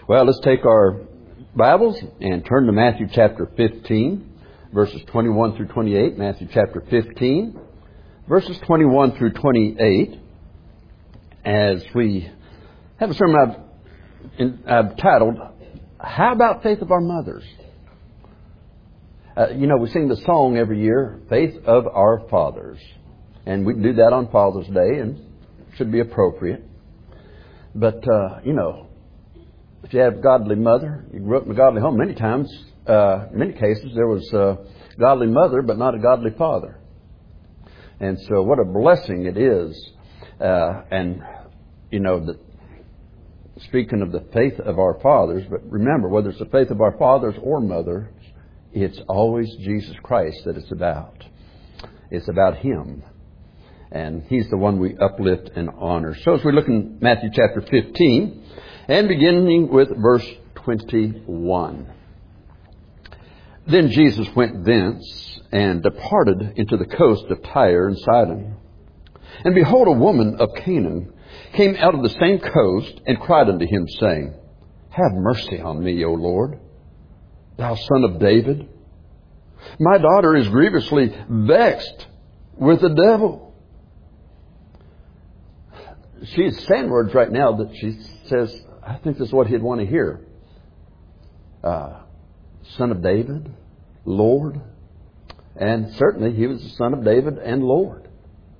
Well, let's take our Bibles and turn to Matthew chapter 15, verses 21 through 28. Matthew chapter 15, verses 21 through 28, as we have a sermon I've titled, How About Faith of Our Mothers? We sing the song every year, Faith of Our Fathers. And we can do that on Father's Day, and it should be appropriate. But, if you have a godly mother, you grew up in a godly home, many times, in many cases, there was a godly mother, but not a godly father. And so what a blessing it is. Speaking of the faith of our fathers, but remember, whether it's the faith of our fathers or mothers, it's always Jesus Christ that it's about. It's about Him. And He's the one we uplift and honor. So as we look in Matthew chapter 15, and beginning with verse 21. Then Jesus went thence and departed into the coast of Tyre and Sidon. And behold, a woman of Canaan came out of the same coast and cried unto Him, saying, Have mercy on me, O Lord, thou Son of David. My daughter is grievously vexed with the devil. She's saying words right now that she says, I think this is what He'd want to hear. Son of David, Lord. And certainly He was the Son of David and Lord.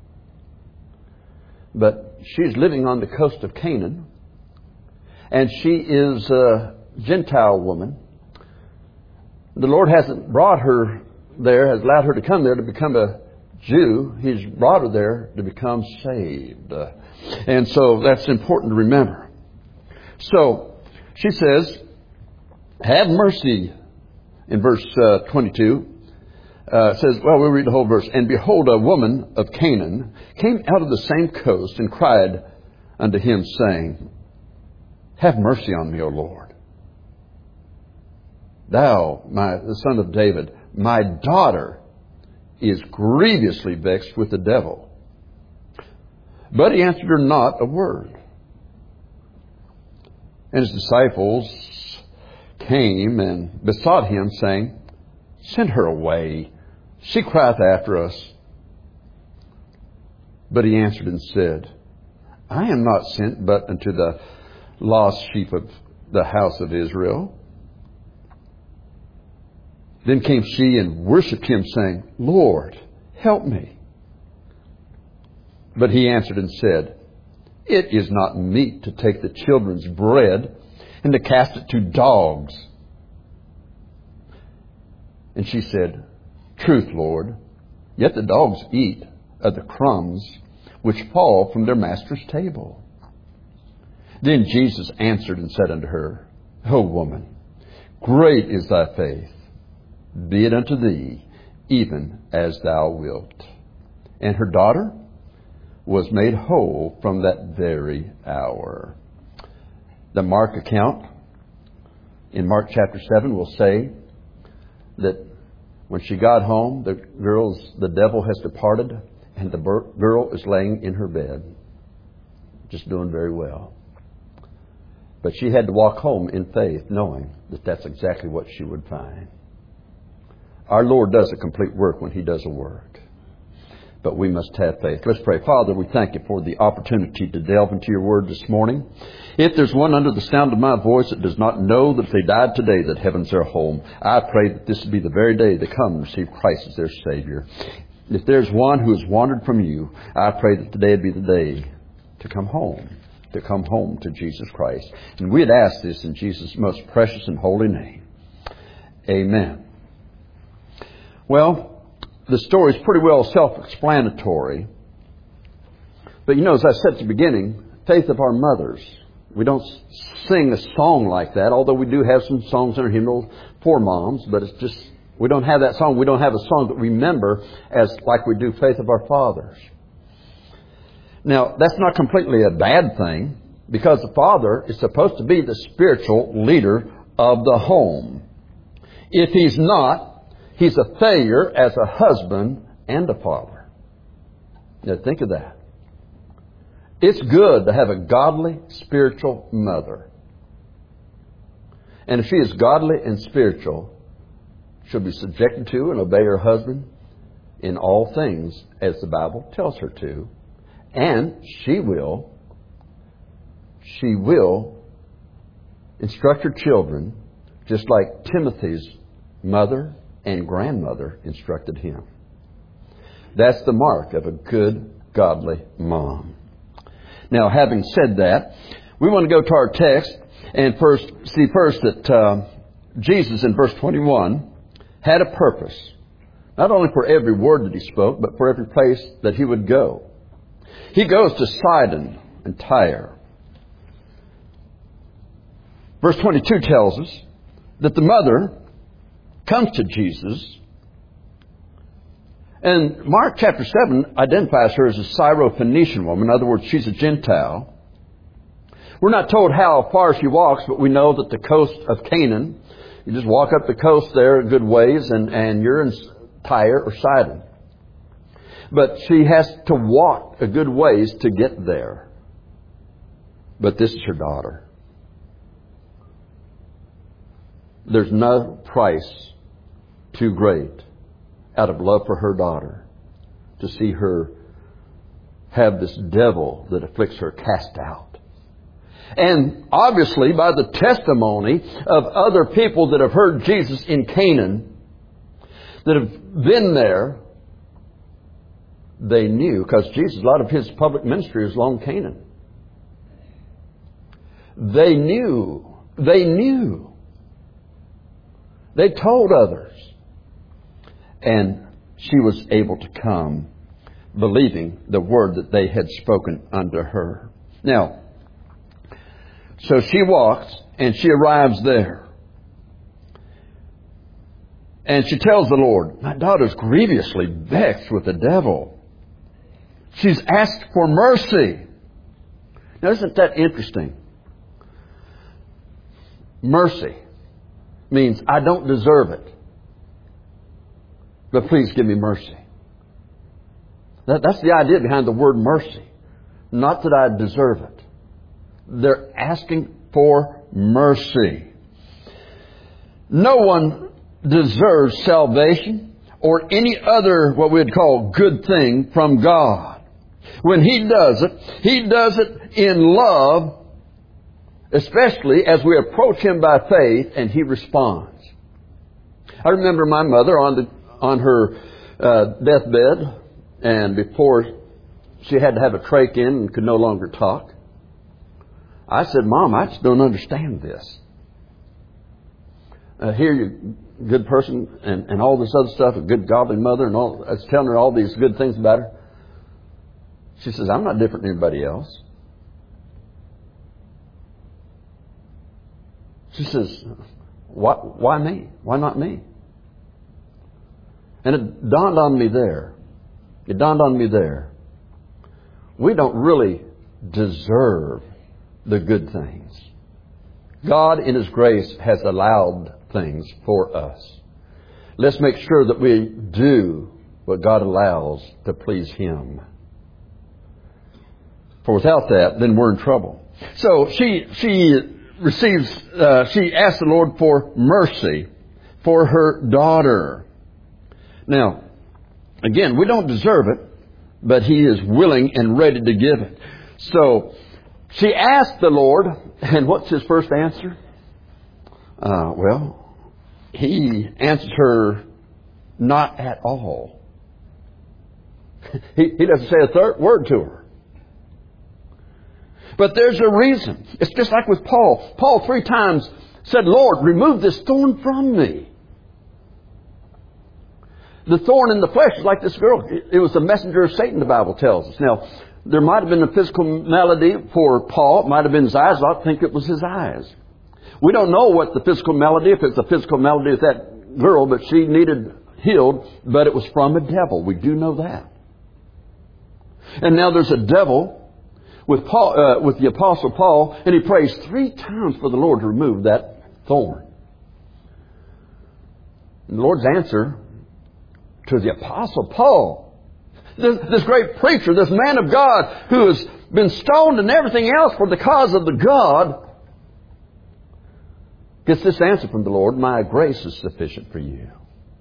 But she's living on the coast of Canaan. And she is a Gentile woman. The Lord hasn't brought her there, has allowed her to come there to become a Jew. He's brought her there to become saved. And so that's important to remember. So she says, Have mercy. In verse 22, says, well, we'll read the whole verse. And behold, a woman of Canaan came out of the same coast and cried unto Him, saying, Have mercy on me, O Lord, thou, the Son of David. My daughter is grievously vexed with the devil. But He answered her not a word. And His disciples came and besought Him, saying, Send her away. She crieth after us. But He answered and said, I am not sent but unto the lost sheep of the house of Israel. Then came she and worshipped Him, saying, Lord, help me. But He answered and said, It is not meet to take the children's bread and to cast it to dogs. And she said, Truth, Lord, yet the dogs eat of the crumbs which fall from their master's table. Then Jesus answered and said unto her, O woman, great is thy faith. Be it unto thee, even as thou wilt. And her daughter was made whole from that very hour. The Mark account in Mark chapter 7 will say that when she got home, the devil has departed and the girl is laying in her bed, just doing very well. But she had to walk home in faith, knowing that that's exactly what she would find. Our Lord does a complete work when He does a work. But we must have faith. Let's pray. Father, we thank You for the opportunity to delve into Your Word this morning. If there's one under the sound of my voice that does not know that if they died today, that heaven's their home, I pray that this will be the very day they come and receive Christ as their Savior. If there's one who has wandered from You, I pray that today would be the day to come home to Jesus Christ. And we'd ask this in Jesus' most precious and holy name. Amen. Well, the story is pretty well self-explanatory. But as I said at the beginning, faith of our mothers. We don't sing a song like that, although we do have some songs in our hymnal for moms, but it's just, we don't have that song. We don't have a song that we remember as like we do faith of our fathers. Now, that's not completely a bad thing, because the father is supposed to be the spiritual leader of the home. If he's not, he's a failure as a husband and a father. Now think of that. It's good to have a godly spiritual mother. And if she is godly and spiritual, she'll be subjected to and obey her husband in all things as the Bible tells her to. And she will instruct her children just like Timothy's mother and grandmother instructed him. That's the mark of a good, godly mom. Now, having said that, we want to go to our text and see first that Jesus in verse 21 had a purpose, not only for every word that he spoke, but for every place that he would go. He goes to Sidon and Tyre. Verse 22 tells us that the mother comes to Jesus, and Mark chapter 7 identifies her as a Syrophoenician woman. In other words, she's a Gentile. We're not told how far she walks, but we know that the coast of Canaan, you just walk up the coast there a good ways and you're in Tyre or Sidon. But she has to walk a good ways to get there. But this is her daughter. There's no price too great out of love for her daughter to see her have this devil that afflicts her cast out. And obviously, by the testimony of other people that have heard Jesus in Canaan, that have been there, they knew, because Jesus, a lot of his public ministry is along Canaan. They knew. They told others. And she was able to come believing the word that they had spoken unto her. Now, so she walks and she arrives there. And she tells the Lord, my daughter's grievously vexed with the devil. She's asked for mercy. Now, isn't that interesting? Mercy means I don't deserve it, but please give me mercy. That's the idea behind the word mercy. Not that I deserve it. They're asking for mercy. No one deserves salvation or any other what we would call good thing from God. When He does it in love, especially as we approach Him by faith and He responds. I remember my mother on her deathbed, and before she had to have a trach in and could no longer talk, I said, Mom, I just don't understand this. Here you good person and all this other stuff, a good godly mother, and all. I was telling her all these good things about her. She says, I'm not different than anybody else. She says, why me? Why not me? And it dawned on me there. We don't really deserve the good things. God in His grace has allowed things for us. Let's make sure that we do what God allows to please Him. For without that, then we're in trouble. So she asked the Lord for mercy for her daughter. Now, again, we don't deserve it, but He is willing and ready to give it. So she asked the Lord, and what's His first answer? Well, He answers her, not at all. He doesn't say a third word to her. But there's a reason. It's just like with Paul. Paul 3 times said, Lord, remove this thorn from me. The thorn in the flesh is like this girl. It was the messenger of Satan, the Bible tells us. Now, there might have been a physical malady for Paul. It might have been his eyes. I think it was his eyes. We don't know what the physical malady, if it's a physical malady with that girl, but she needed healed, but it was from a devil. We do know that. And now there's a devil with Paul, with the Apostle Paul, and he prays 3 times for the Lord to remove that thorn. And the Lord's answer to the Apostle Paul, this great preacher, this man of God who has been stoned and everything else for the cause of the God, gets this answer from the Lord, my grace is sufficient for you.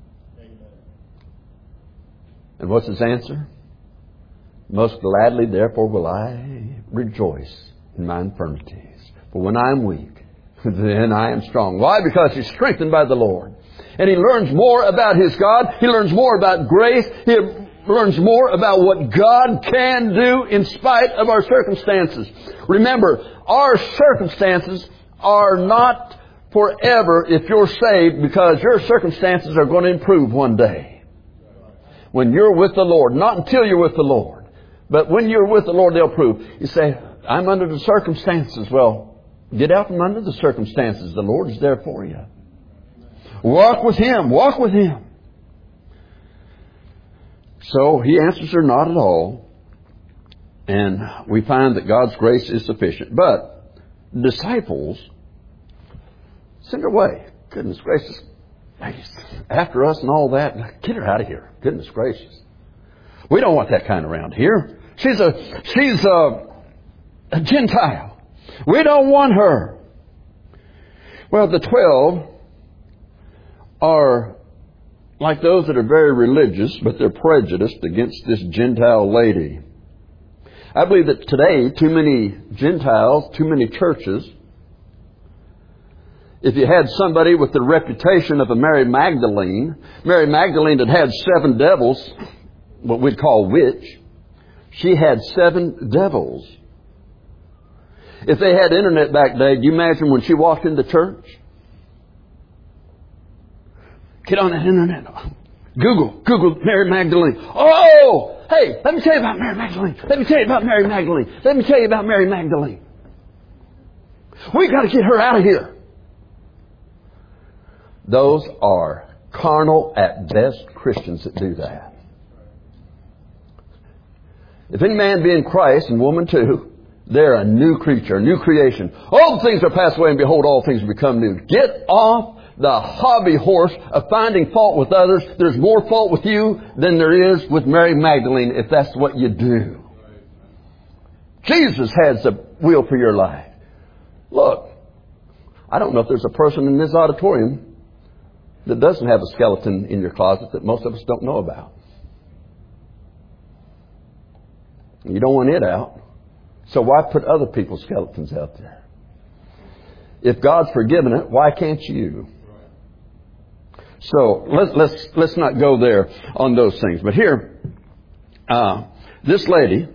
And what's his answer? Most gladly, therefore, will I rejoice in my infirmities. For when I am weak, then I am strong. Why? Because he's strengthened by the Lord. And he learns more about his God. He learns more about grace. He learns more about what God can do in spite of our circumstances. Remember, our circumstances are not forever if you're saved, because your circumstances are going to improve one day. When you're with the Lord. Not until you're with the Lord. But when you're with the Lord, they'll prove. You say, I'm under the circumstances. Well, get out from under the circumstances. The Lord is there for you. Walk with Him. Walk with Him. So he answers her not at all. And we find that God's grace is sufficient. But the disciples send her away. Goodness gracious. After us and all that. Get her out of here. Goodness gracious. We don't want that kind around here. She's a Gentile. We don't want her. Well, the 12 are like those that are very religious, but they're prejudiced against this Gentile lady. I believe that today, too many Gentiles, too many churches, if you had somebody with the reputation of a Mary Magdalene that had 7 devils, what we'd call witch, she had 7 devils. If they had internet back then, do you imagine when she walked into church? Get on that internet. Google Mary Magdalene. Oh! Hey, let me tell you about Mary Magdalene. Let me tell you about Mary Magdalene. Let me tell you about Mary Magdalene. We've got to get her out of here. Those are carnal at best Christians that do that. If any man be in Christ, and woman too, they're a new creature, a new creation. All things are passed away, and behold, all things have become new. Get off the hobby horse of finding fault with others. There's more fault with you than there is with Mary Magdalene if that's what you do. Jesus has the will for your life. Look, I don't know if there's a person in this auditorium that doesn't have a skeleton in your closet that most of us don't know about. You don't want it out. So why put other people's skeletons out there? If God's forgiven it, why can't you? So let's not go there on those things. But here, this lady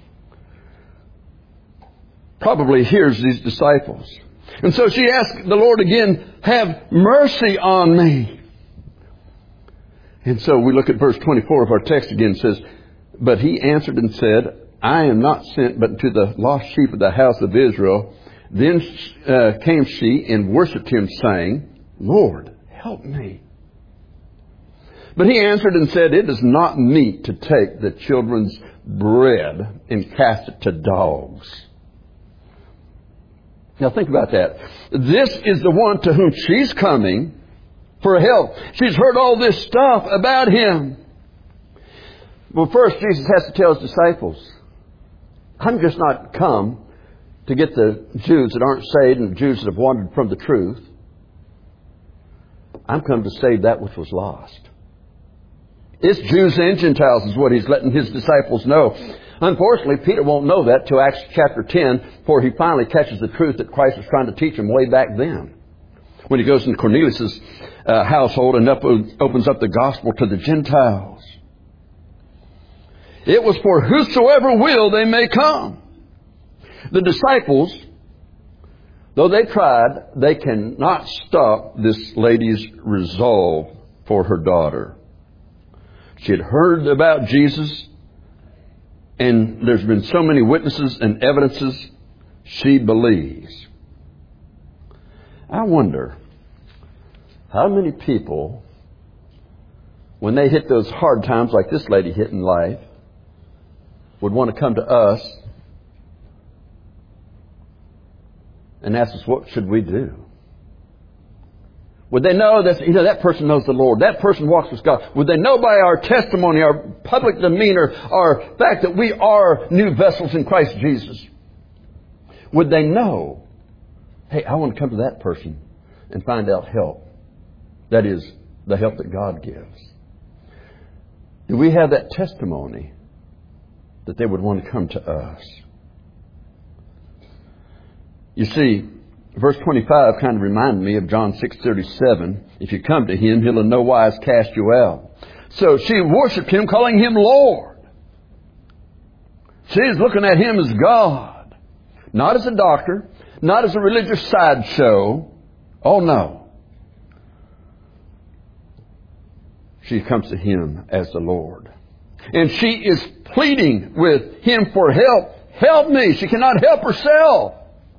probably hears these disciples. And so she asked the Lord again, have mercy on me. And so we look at verse 24 of our text again. It says, but he answered and said, I am not sent but to the lost sheep of the house of Israel. Then came she and worshipped him, saying, Lord, help me. But he answered and said, it is not meet to take the children's bread and cast it to dogs. Now think about that. This is the one to whom she's coming for help. She's heard all this stuff about him. Well, first Jesus has to tell his disciples, I'm just not come to get the Jews that aren't saved and the Jews that have wandered from the truth. I'm come to save that which was lost. It's Jews and Gentiles is what he's letting his disciples know. Unfortunately, Peter won't know that till Acts chapter 10, before he finally catches the truth that Christ was trying to teach him way back then. When he goes into Cornelius' household and opens up the gospel to the Gentiles. It was for whosoever will they may come. The disciples, though they tried, they cannot stop this lady's resolve for her daughter. She had heard about Jesus, and there's been so many witnesses and evidences, she believes. I wonder how many people, when they hit those hard times like this lady hit in life, would want to come to us and ask us, what should we do? Would they know that, that person knows the Lord, that person walks with God? Would they know by our testimony, our public demeanor, our fact that we are new vessels in Christ Jesus? Would they know, hey, I want to come to that person and find out help. That is, the help that God gives. Do we have that testimony that they would want to come to us? You see, verse 25 kind of reminded me of John 6:37. If you come to Him, He'll in no wise cast you out. So she worshiped Him, calling Him Lord. She's looking at Him as God. Not as a doctor, not as a religious sideshow. Oh no. She comes to Him as the Lord. And she is pleading with Him for help. Help me. She cannot help herself.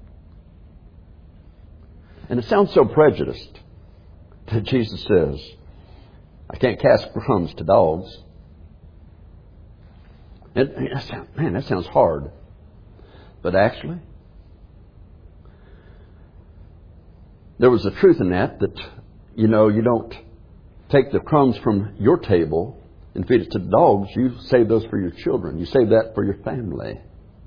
And it sounds so prejudiced that Jesus says, I can't cast crumbs to dogs. That sounds hard. But actually, there was a truth in that, you don't take the crumbs from your table and feed it to the dogs. You save those for your children. You save that for your family.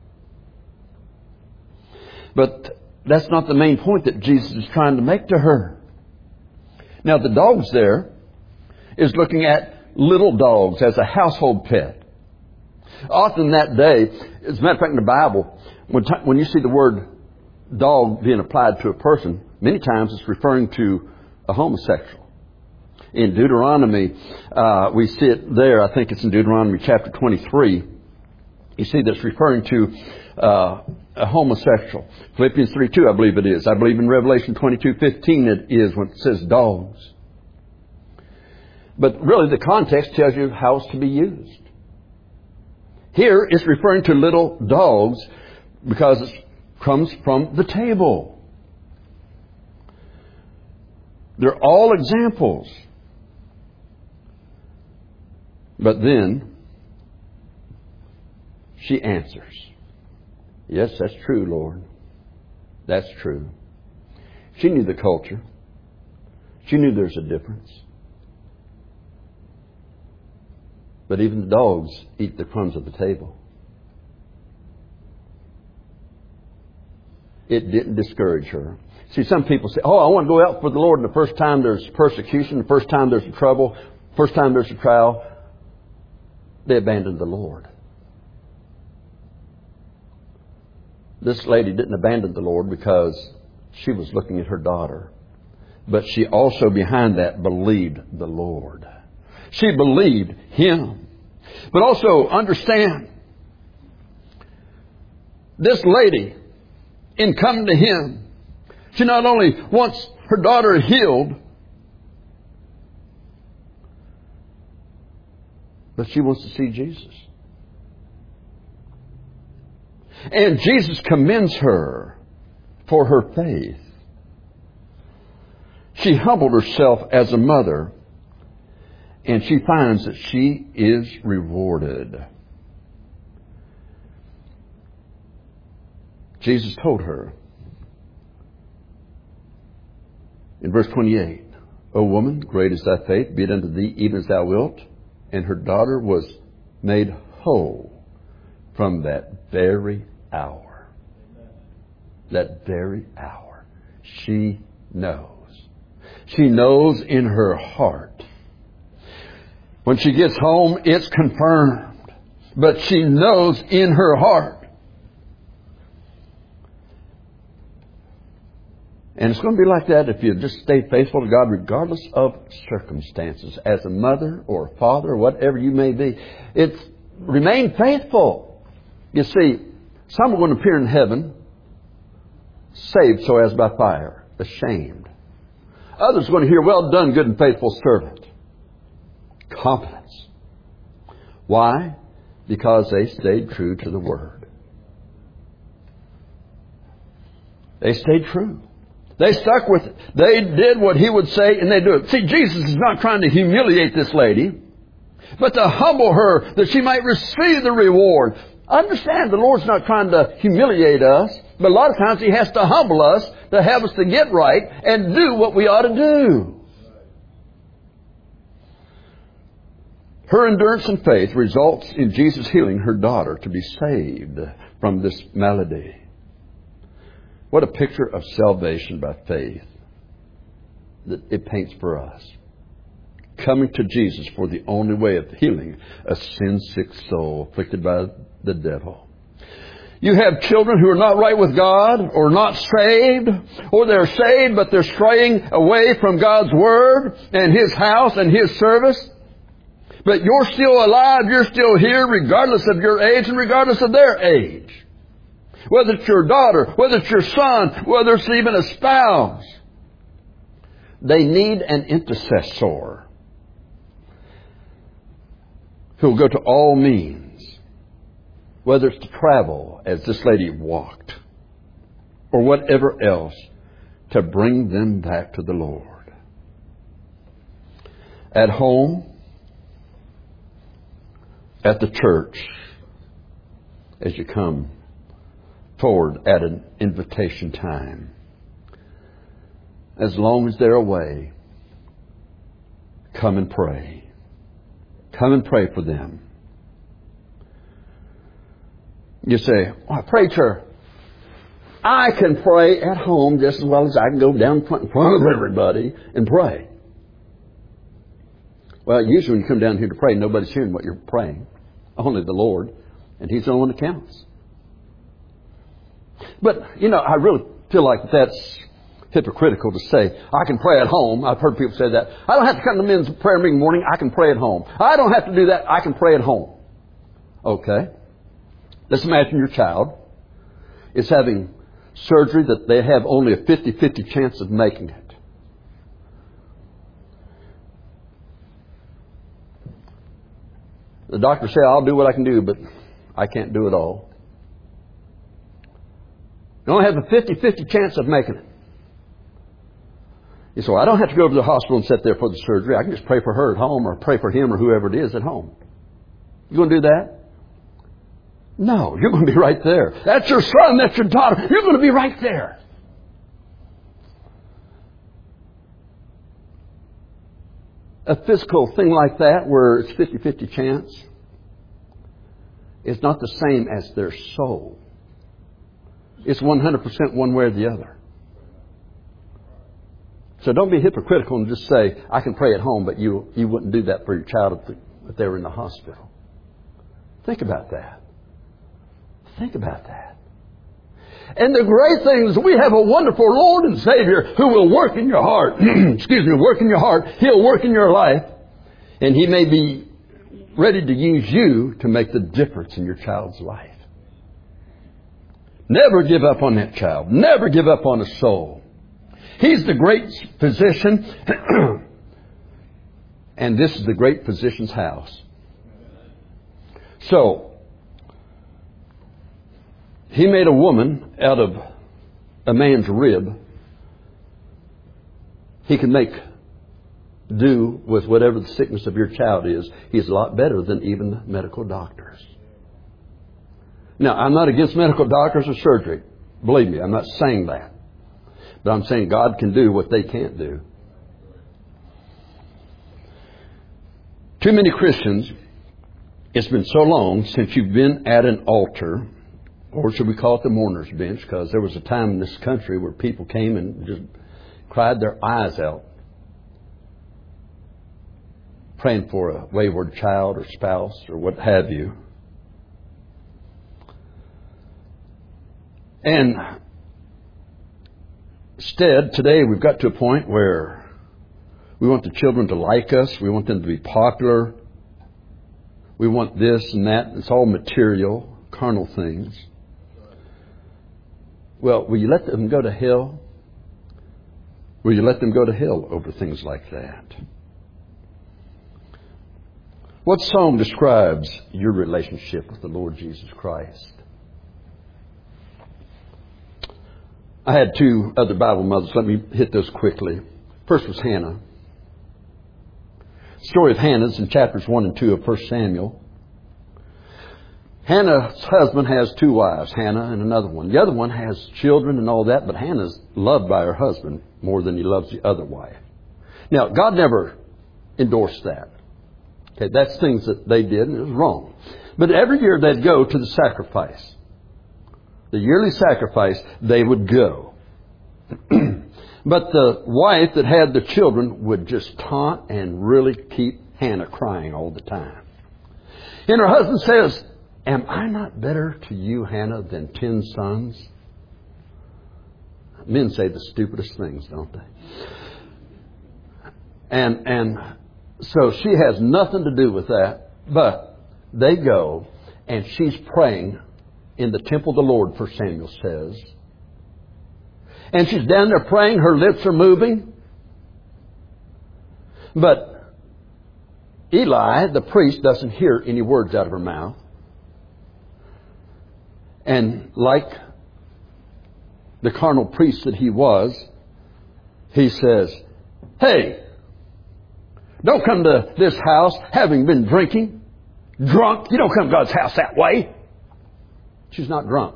But that's not the main point that Jesus is trying to make to her. Now, the dogs there is looking at little dogs as a household pet. Often that day, as a matter of fact in the Bible, when you see the word dog being applied to a person, many times it's referring to a homosexual. In Deuteronomy, we see it there. I think it's in Deuteronomy chapter 23. You see that's referring to a homosexual. Philippians 3:2, I believe it is. I believe in Revelation 22:15 it is when it says dogs. But really the context tells you how it's to be used. Here it's referring to little dogs because it comes from the table. They're all examples. But then she answers, yes, that's true, Lord. That's true. She knew the culture. She knew there's a difference. But even the dogs eat the crumbs of the table. It didn't discourage her. See, some people say, I want to go out for the Lord, and the first time there's persecution, the first time there's trouble, first time there's a trial, they abandoned the Lord. This lady didn't abandon the Lord because she was looking at her daughter. But she also, behind that, believed the Lord. She believed Him. But also understand, this lady, in coming to Him, she not only wants her daughter healed, but she wants to see Jesus. And Jesus commends her for her faith. She humbled herself as a mother, and she finds that she is rewarded. Jesus told her in verse 28, O woman, great is thy faith, be it unto thee even as thou wilt. And her daughter was made whole from that very hour. That very hour. She knows. She knows in her heart. When she gets home, it's confirmed. But she knows in her heart. And it's going to be like that if you just stay faithful to God regardless of circumstances. As a mother or a father or whatever you may be, remain faithful. You see, some are going to appear in heaven saved so as by fire, ashamed. Others are going to hear, well done, good and faithful servant. Confidence. Why? Because they stayed true to the Word. They stayed true. They stuck with it. They did what He would say, and they do it. See, Jesus is not trying to humiliate this lady, but to humble her that she might receive the reward. Understand, the Lord's not trying to humiliate us, but a lot of times He has to humble us to have us to get right and do what we ought to do. Her endurance and faith results in Jesus healing her daughter to be saved from this malady. What a picture of salvation by faith. that it paints for us. Coming to Jesus for the only way of healing a sin-sick soul afflicted by the devil. You have children who are not right with God, or not saved, or they're saved but they're straying away from God's Word and His house and His service. But you're still alive, you're still here, regardless of your age and regardless of their age. Whether it's your daughter, whether it's your son, whether it's even a spouse. They need an intercessor who will go to all means. Whether it's to travel, as this lady walked, or whatever else, to bring them back to the Lord. At home, at the church, as you come forward at an invitation time. As long as they're away, come and pray. Come and pray for them. You say, well, preacher, I can pray at home just as well as I can go down in front of everybody and pray. Well, usually when you come down here to pray, nobody's hearing what you're praying. Only the Lord. And He's the only one that counts. But, I really feel like that's hypocritical to say, I can pray at home. I've heard people say that. I don't have to come to men's prayer meeting morning. I can pray at home. I don't have to do that. I can pray at home. Okay. Let's imagine your child is having surgery that they have only a 50-50 chance of making it. The doctor said, I'll do what I can do, but I can't do it all. You only have a 50-50 chance of making it. You say, well, I don't have to go to the hospital and sit there for the surgery. I can just pray for her at home or pray for him or whoever it is at home. You going to do that? No, you're going to be right there. That's your son, that's your daughter. You're going to be right there. A physical thing like that where it's 50-50 chance is not the same as their soul. It's 100% one way or the other. So don't be hypocritical and just say, I can pray at home, but you wouldn't do that for your child if they were in the hospital. Think about that. Think about that. And the great thing is we have a wonderful Lord and Savior who will work in your heart. Work in your heart. He'll work in your life. And He may be ready to use you to make the difference in your child's life. Never give up on that child. Never give up on a soul. He's the great physician. And this is the great physician's house. So, He made a woman out of a man's rib. He can make do with whatever the sickness of your child is. He's a lot better than even medical doctors. Now, I'm not against medical doctors or surgery. Believe me, I'm not saying that. But I'm saying God can do what they can't do. Too many Christians, it's been so long since you've been at an altar, or should we call it the mourner's bench, because there was a time in this country where people came and just cried their eyes out, praying for a wayward child or spouse or what have you. And instead, today we've got to a point where we want the children to like us. We want them to be popular. We want this and that. It's all material, carnal things. Well, will you let them go to hell? Will you let them go to hell over things like that? What psalm describes your relationship with the Lord Jesus Christ? I had two other Bible mothers. Let me hit those quickly. First was Hannah. The story of Hannah is in chapters 1 and 2 of 1 Samuel. Hannah's husband has two wives, Hannah and another one. The other one has children and all that, but Hannah's loved by her husband more than he loves the other wife. Now, God never endorsed that. Okay, that's things that they did, and it was wrong. But every year they'd go to the sacrifice. The yearly sacrifice, they would go. But the wife that had the children would just taunt and really keep Hannah crying all the time. And her husband says, am I not better to you, Hannah, than 10 sons? Men say the stupidest things, don't they? And so she has nothing to do with that. But they go, and she's praying in the temple of the Lord, 1 Samuel says. And she's down there praying. Her lips are moving. But Eli, the priest, doesn't hear any words out of her mouth. And like the carnal priest that he was, he says, hey, don't come to this house having been drinking, drunk. You don't come to God's house that way. She's not drunk.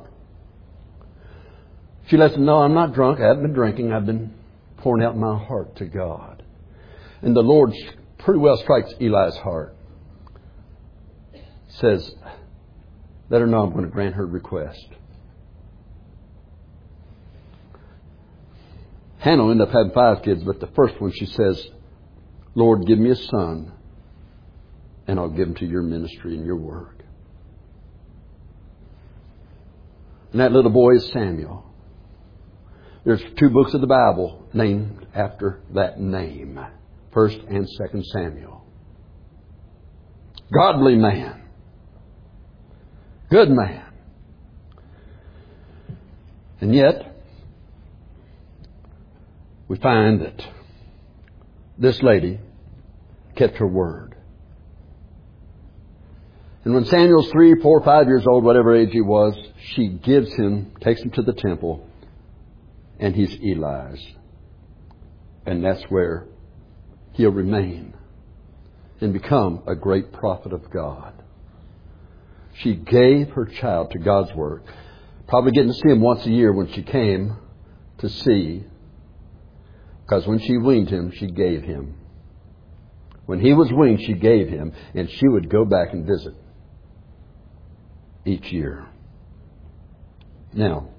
She lets him know, I'm not drunk. I haven't been drinking. I've been pouring out my heart to God. And the Lord pretty well strikes Eli's heart. Says, let her know I'm going to grant her request. Hannah will end up having 5 kids, but the first one she says, Lord, give me a son, and I'll give him to your ministry and your work. And that little boy is Samuel. There's 2 books of the Bible named after that name. 1 and 2 Samuel. Godly man. Good man. And yet, we find that this lady kept her word. And when Samuel's 3, 4, 5 years old, whatever age he was, she takes him to the temple, and he's Eli's. And that's where he'll remain and become a great prophet of God. She gave her child to God's work. Probably getting to see him once a year when she came to see. Because when she weaned him, she gave him. When he was weaned, she gave him. And she would go back and visit each year. Now,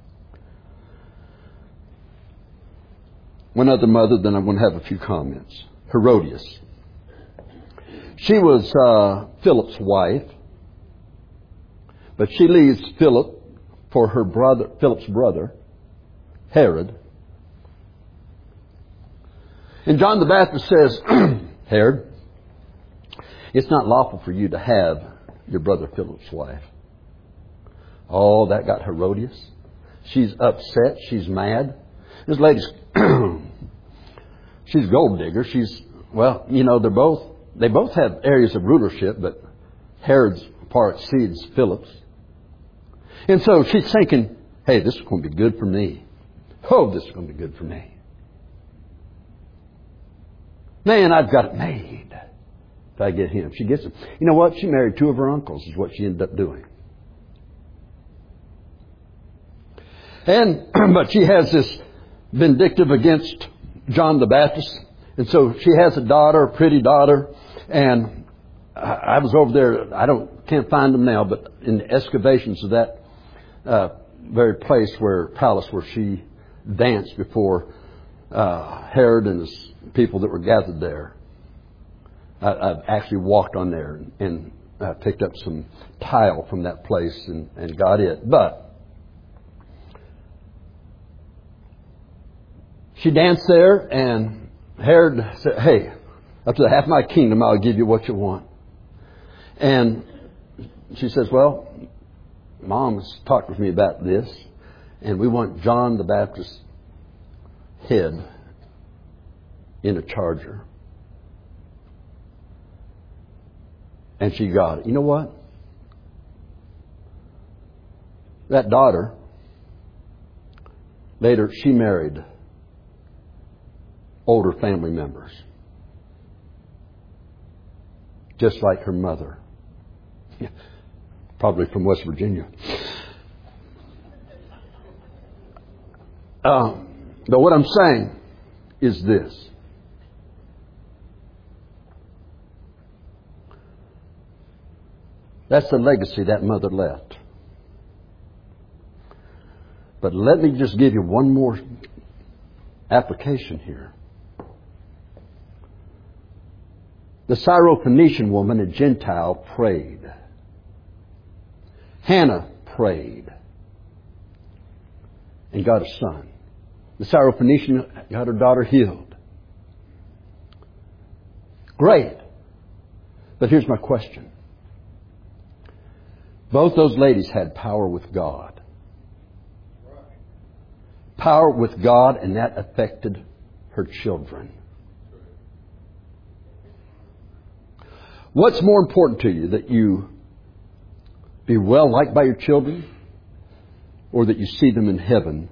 one other mother, then I want to have a few comments. Herodias. She was Philip's wife. But she leaves Philip for her brother, Philip's brother, Herod. And John the Baptist says, Herod, it's not lawful for you to have your brother Philip's wife. Oh, that got Herodias. She's upset. She's mad. This lady's, she's a gold digger. They both have areas of rulership, but Herod's far exceeds Philip's. And so she's thinking, hey, this is going to be good for me. Oh, this is going to be good for me. Man, I've got it made if I get him. She gets him. You know what? She married 2 of her uncles is what she ended up doing. But she has this vindictive against John the Baptist. And so she has a daughter, a pretty daughter. And I was over there. Can't find them now, but in the excavations of that very palace where she danced before Herod and his people that were gathered there. I've actually walked on there and picked up some tile from that place and got it. But she danced there, and Herod said, hey, up to half my kingdom, I'll give you what you want. And she says, well, Mom's talked with me about this, and we want John the Baptist's head in a charger. And she got it. You know what? That daughter, later she married older family members. Just like her mother. Probably from West Virginia. But what I'm saying is this. That's the legacy that mother left. But let me just give you one more application here. The Syrophoenician woman, a Gentile, prayed. Hannah prayed and got a son. The Syrophoenician got her daughter healed. Great. But here's my question. Both those ladies had power with God. Power with God, and that affected her children. What's more important to you, that you be well liked by your children, or that you see them in heaven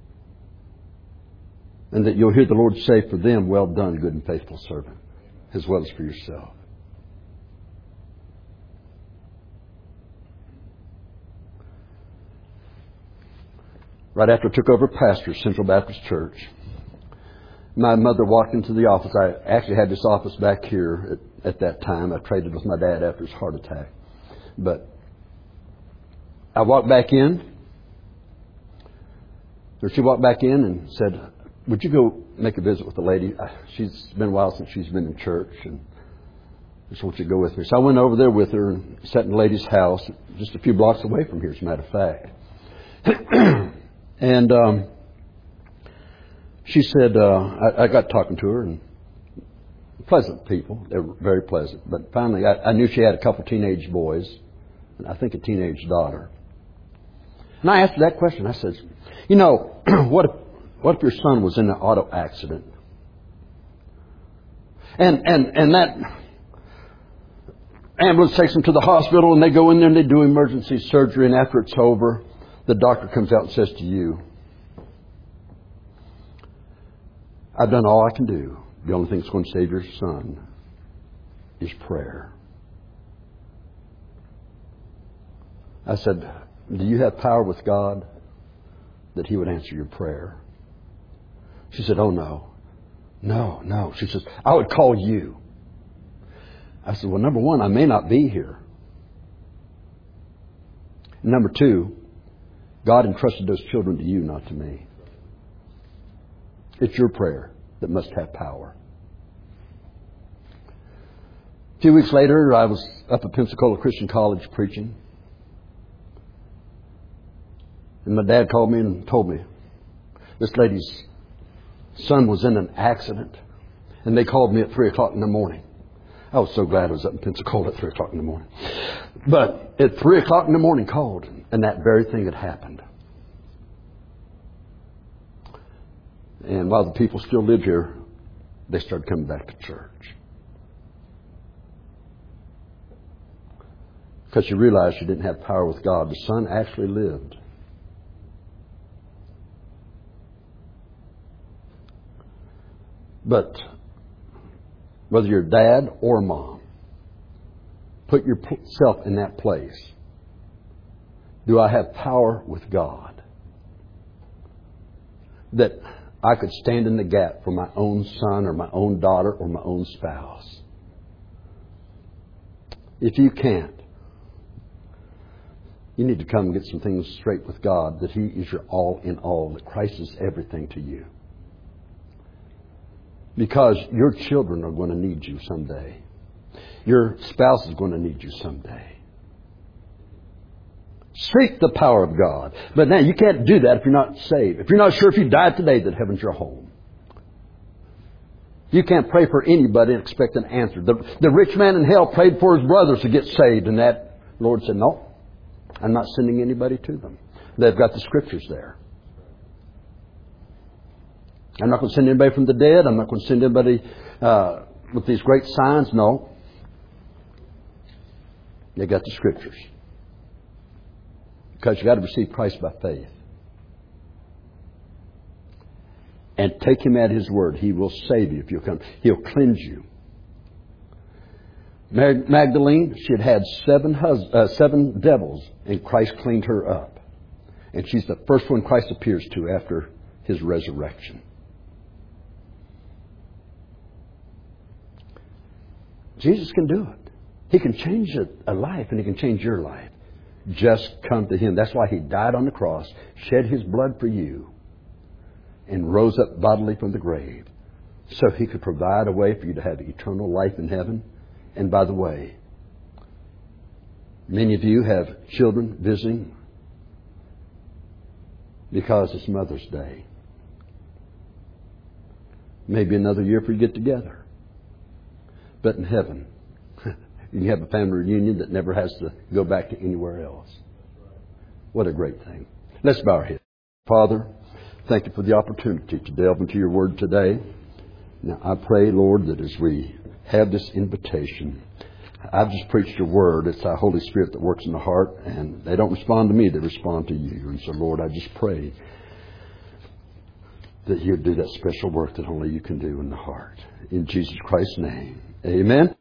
and that you'll hear the Lord say for them, "Well done, good and faithful servant," as well as for yourself? Right after I took over pastor, Central Baptist Church, my mother walked into the office. I actually had this office back here at that time. I traded with my dad after his heart attack. But I walked back in. Or she walked back in and said, "Would you go make a visit with the lady? She's been a while since she's been in church, and I just want you to go with me." So I went over there with her and sat in the lady's house, just a few blocks away from here, as a matter of fact. And she said, I got talking to her, and pleasant people. They were very pleasant. But finally, I knew she had a couple teenage boys, and I think a teenage daughter. And I asked her that question. I said, "You know, what if your son was in an auto accident? And that ambulance takes him to the hospital, and they go in there and they do emergency surgery, and after it's over, the doctor comes out and says to you, 'I've done all I can do. The only thing that's going to save your son is prayer.'" I said, "Do you have power with God that He would answer your prayer?" She said, "Oh, no. No." She says, "I would call you." I said, "Well, number one, I may not be here. Number two, God entrusted those children to you, not to me. It's your prayer that must have power." A few weeks later, I was up at Pensacola Christian College preaching. And my dad called me and told me this lady's son was in an accident. And they called me at 3 o'clock in the morning. I was so glad I was up in Pensacola at 3 o'clock in the morning. But at 3 o'clock in the morning called, and that very thing had happened. And while the people still lived here, they started coming back to church. Because she realized she didn't have power with God. The son actually lived. But whether you're dad or mom, put yourself in that place. Do I have power with God that I could stand in the gap for my own son or my own daughter or my own spouse? If you can't, you need to come and get some things straight with God, that He is your all in all, that Christ is everything to you. Because your children are going to need you someday. Your spouse is going to need you someday. Seek the power of God. But now you can't do that if you're not saved. If you're not sure if you died today that heaven's your home. You can't pray for anybody and expect an answer. The rich man in hell prayed for his brothers to get saved, and that Lord said, "No, I'm not sending anybody to them. They've got the scriptures there. I'm not going to send anybody from the dead. I'm not going to send anybody with these great signs." No. They got the scriptures. Because you've got to receive Christ by faith. And take Him at His word. He will save you if you'll come. He'll cleanse you. Magdalene, she had 7 devils, and Christ cleaned her up. And she's the first one Christ appears to after His resurrection. Jesus can do it. He can change a life, and He can change your life. Just come to Him. That's why He died on the cross, shed His blood for you. and rose up bodily from the grave so He could provide a way for you to have eternal life in heaven. And by the way, many of you have children visiting because it's Mother's Day. Maybe another year for you to get together. But in heaven, you can have a family reunion that never has to go back to anywhere else. What a great thing. Let's bow our heads. Father, thank you for the opportunity to delve into your word today. Now, I pray, Lord, that as we have this invitation, I've just preached your word. It's our Holy Spirit that works in the heart, and they don't respond to me, they respond to you. And so, Lord, I just pray that you'd do that special work that only you can do in the heart. In Jesus Christ's name, amen.